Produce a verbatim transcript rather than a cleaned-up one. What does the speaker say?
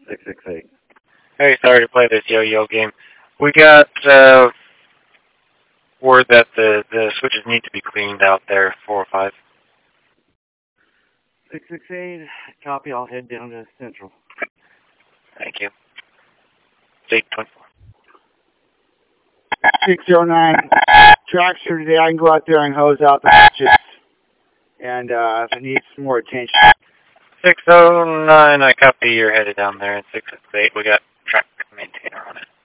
six six eight. Very sorry to play this yo-yo game. We got uh, word that the, the switches need to be cleaned out there, four or five. six six eight, copy. I'll head down to Central. Thank you. eight twenty-four. six oh nine, tracks for today. I can go out there and hose out the switches. And uh, if it needs some more attention. six oh nine, I copy. You're headed down there. And six six eight, we got track maintainer on it.